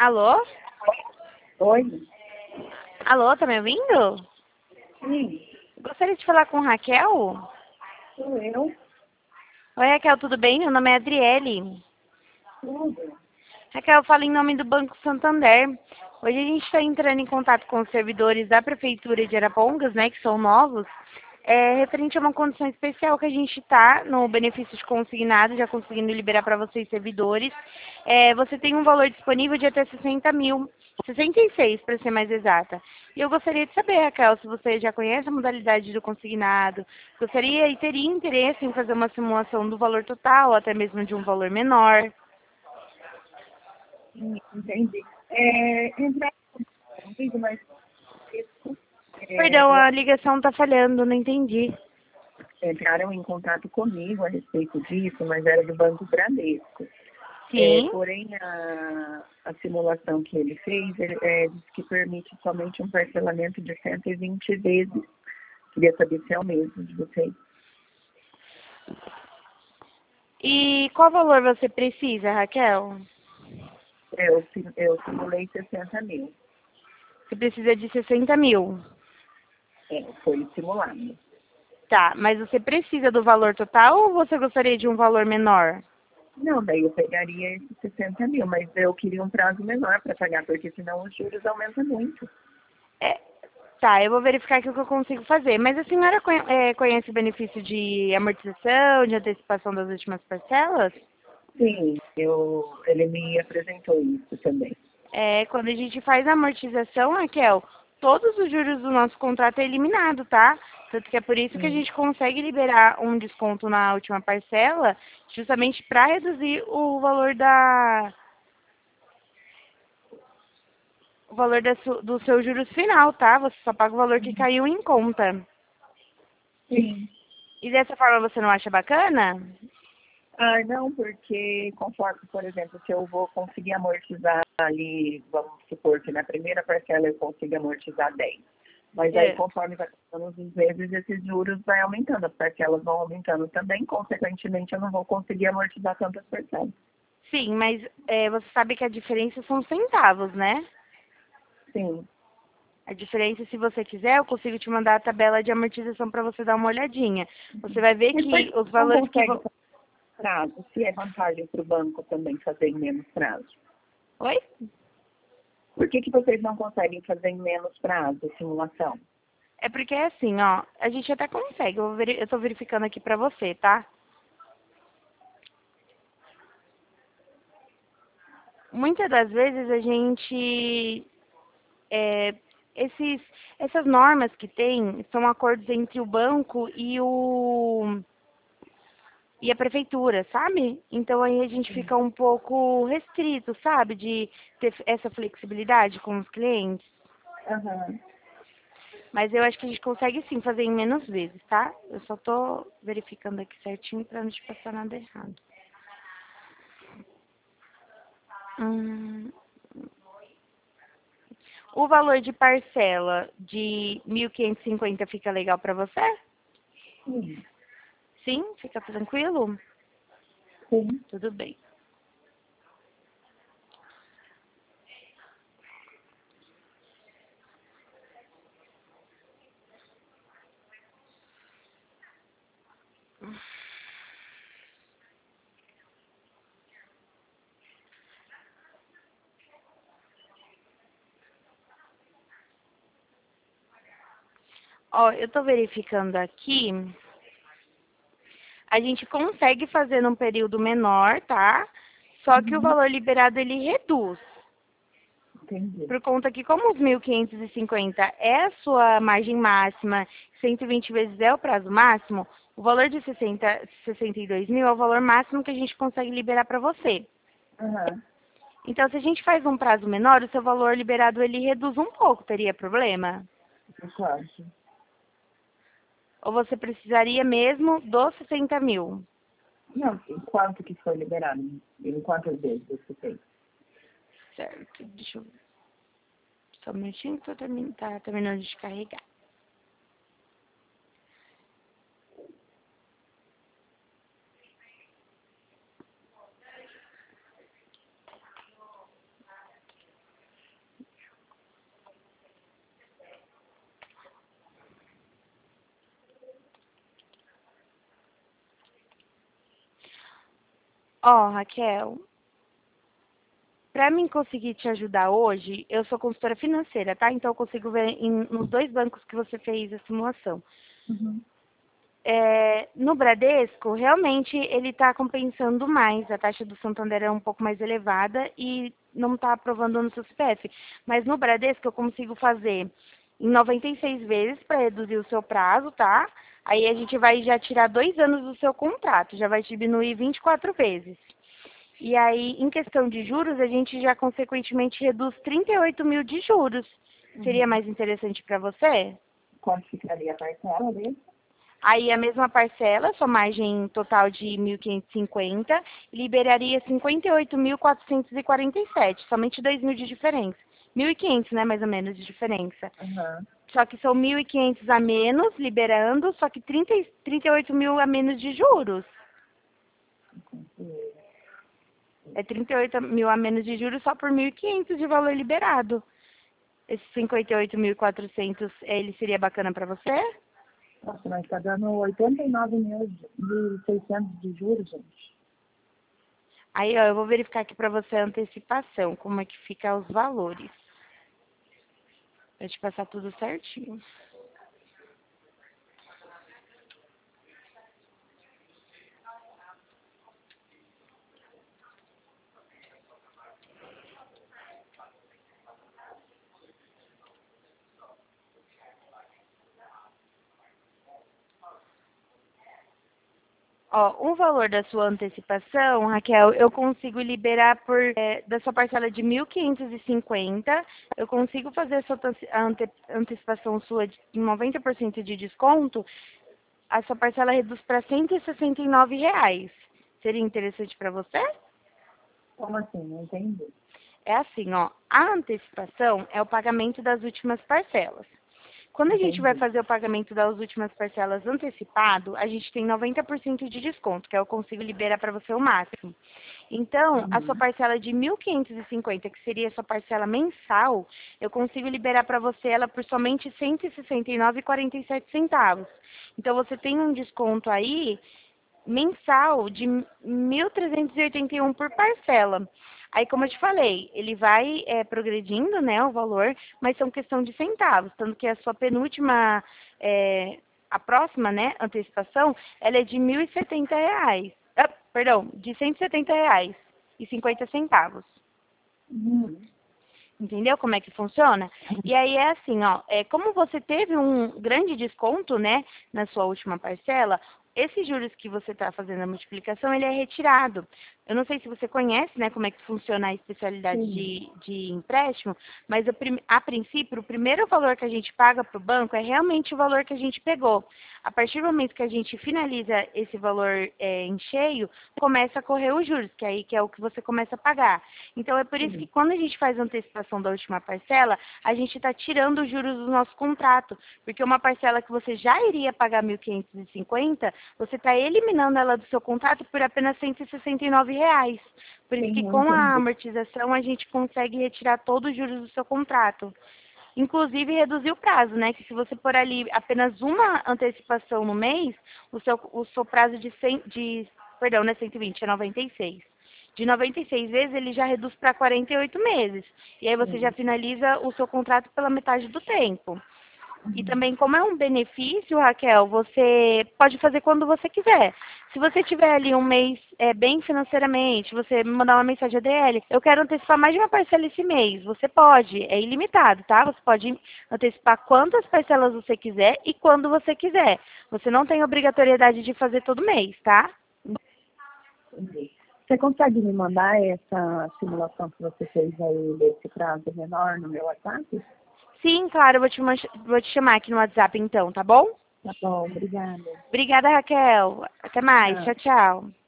Alô? Oi? Alô, tá me ouvindo? Sim, Gostaria de falar com Raquel? sou eu. Oi, Raquel, tudo bem? Meu nome é Adriele. Tudo. Raquel, eu falo em nome do Banco Santander. Hoje a gente está entrando em contato com os servidores da Prefeitura de Arapongas, né, que são novos, referente a uma condição especial que a gente está no benefício de consignado, já conseguindo liberar para vocês servidores. Você tem um valor disponível de até 60 mil, 66 para ser mais exata. E eu gostaria de saber, Raquel, se você já conhece a modalidade do consignado, gostaria e teria interesse em fazer uma simulação do valor total, ou até mesmo de um valor menor. Sim, entendi. Entrar comigo, mas Perdão, é, a ligação está falhando, não entendi. entraram em contato comigo a respeito disso, mas era do Banco Bradesco. Sim. Porém, a simulação que ele fez, ele, diz que permite somente um parcelamento de 120 vezes. Queria saber se é o mesmo de vocês. E qual valor você precisa, Raquel? Eu simulei 60 mil. Você precisa de 60 mil. Foi simulado. Tá, mas você precisa do valor total ou você gostaria de um valor menor? Não, daí eu pegaria esses 60 mil, mas eu queria um prazo menor para pagar, porque senão os juros aumentam muito. É, tá, eu vou verificar aqui o que eu consigo fazer. Mas a senhora conhece o benefício de amortização, de antecipação das últimas parcelas? Sim, ele me apresentou isso também. Quando a gente faz a amortização, Raquel, todos os juros do nosso contrato é eliminado, tá? Tanto que é por isso que a Sim. gente consegue liberar um desconto na última parcela, justamente para reduzir o valor do seu juros final, tá? Você só paga o valor que caiu em conta. Sim. E dessa forma você não acha bacana? Ah, não, porque conforme, por exemplo, se eu vou conseguir amortizar ali, vamos supor que na primeira parcela eu consigo amortizar 10. Mas aí, É. conforme vai passando os meses, esses juros vai aumentando, as parcelas vão aumentando também, consequentemente eu não vou conseguir amortizar tantas parcelas. Sim, mas você sabe que a diferença são centavos, né? Sim. A diferença, se você quiser, eu consigo te mandar a tabela de amortização para você dar uma olhadinha. Você vai ver Mas por que que os não valores que consegue vão... fazer prazo? Se é vantagem para o banco também fazer em menos prazo. Oi? Por que vocês não conseguem fazer em menos prazo a simulação? É porque é assim, ó, a gente até consegue, eu tô verificando aqui pra você, tá? Muitas das vezes a gente, é, essas normas que tem são acordos entre o banco e a prefeitura, sabe? Então aí a gente fica um pouco restrito, sabe? De ter essa flexibilidade com os clientes. Aham. Mas eu acho que a gente consegue sim fazer em menos vezes, tá? Eu só tô verificando aqui certinho pra não te passar nada errado. Hum, o valor de parcela de 1.550 fica legal pra você? Sim, Sim? Fica tranquilo? sim. Tudo bem. Ó, eu tô verificando aqui. A gente consegue fazer num período menor, tá? Só que o Uhum. valor liberado ele reduz. Entendi. Por conta que como os 1.550 é a sua margem máxima, 120 vezes é o prazo máximo, o valor de 62 mil é o valor máximo que a gente consegue liberar para você. Aham. Então, se a gente faz um prazo menor, o seu valor liberado ele reduz um pouco, teria problema? Claro. Ou você precisaria mesmo dos 60 mil? Não, e quanto que foi liberado? Em quantas vezes você fez? Certo, deixa eu ver. Só um minutinho que tá terminando de carregar. Ó, Raquel, para mim conseguir te ajudar hoje, eu sou consultora financeira, tá? Então eu consigo ver nos dois bancos que você fez a simulação. Uhum. No Bradesco, realmente ele está compensando mais. A taxa do Santander é um pouco mais elevada e não está aprovando no seu CPF. Mas no Bradesco eu consigo fazer em 96 vezes para reduzir o seu prazo, tá? Aí a gente vai já tirar 2 anos do seu contrato, já vai diminuir 24 vezes. E aí, em questão de juros, a gente já consequentemente reduz 38 mil de juros. Seria Uhum. mais interessante para você? Quanto ficaria a parcela dele? Aí a mesma parcela, sua margem total de 1.550, liberaria 58.447, somente 2 mil de diferença. 1.500, né, mais ou menos, de diferença. Aham. Só que são 1.500 a menos, liberando, só que 38 mil a menos de juros. Entendi. É 38 mil a menos de juros só por 1.500 de valor liberado. Esses 58.400, ele seria bacana para você? Nossa, mas tá dando 89.600 de juros, gente. Aí, ó, eu vou verificar aqui para você a antecipação, como é que fica os valores. Pra te passar tudo certinho. Ó, o valor da sua antecipação, Raquel, eu consigo liberar da sua parcela de 1.550, eu consigo fazer a sua antecipação sua em 90% de desconto, a sua parcela reduz para R$ 169. Seria interessante para você? Como assim? Não entendi. É assim, ó, a antecipação é o pagamento das últimas parcelas. Quando a gente vai Entendi. fazer o pagamento das últimas parcelas antecipado, a gente tem 90% de desconto, que eu consigo liberar para você o máximo. Então, a sua Uhum. parcela de 1.550, que seria a sua parcela mensal, eu consigo liberar para você ela por somente R$ 169,47. Então, você tem um desconto aí mensal de 1.381 por parcela. Aí, como eu te falei, ele vai progredindo, né, o valor, mas são questão de centavos, tanto que a sua penúltima, a próxima, né, antecipação, ela é de R$ 1.070. Ah, perdão, de R$ 170,50. Uhum. Entendeu como é que funciona? E aí é assim, ó, como você teve um grande desconto, né, na sua última parcela, esses juros que você está fazendo a multiplicação, ele é retirado. Eu não sei se você conhece, né, como é que funciona a especialidade Sim. de empréstimo, mas a princípio, o primeiro valor que a gente paga para o banco é realmente o valor que a gente pegou. A partir do momento que a gente finaliza esse valor em cheio, começa a correr os juros, que aí que é o que você começa a pagar. Então, é por isso que Sim. quando a gente faz a antecipação da última parcela, a gente está tirando os juros do nosso contrato. Porque uma parcela que você já iria pagar 1.550, você está eliminando ela do seu contrato por apenas R$ 169. Por isso que Sim, eu com a entendi. amortização a gente consegue retirar todos os juros do seu contrato. Inclusive reduzir o prazo, né? Que se você pôr ali apenas uma antecipação no mês, o seu prazo perdão, não é 120, é 96. De 96 vezes, ele já reduz para 48 meses. E aí você já Sim. finaliza o seu contrato pela metade do tempo. E Uhum. também, como é um benefício, Raquel, você pode fazer quando você quiser. Se você tiver ali um mês bem financeiramente, você me mandar uma mensagem ADL, eu quero antecipar mais de uma parcela esse mês. Você pode, é ilimitado, tá? Você pode antecipar quantas parcelas você quiser e quando você quiser. Você não tem obrigatoriedade de fazer todo mês, tá? Entendi. Você consegue me mandar essa simulação que você fez aí desse prazo menor no meu WhatsApp? Sim, claro, eu vou te chamar aqui no WhatsApp então, tá bom? Tá bom, obrigada. Obrigada, Raquel. Até mais. Tchau. Tchau, tchau.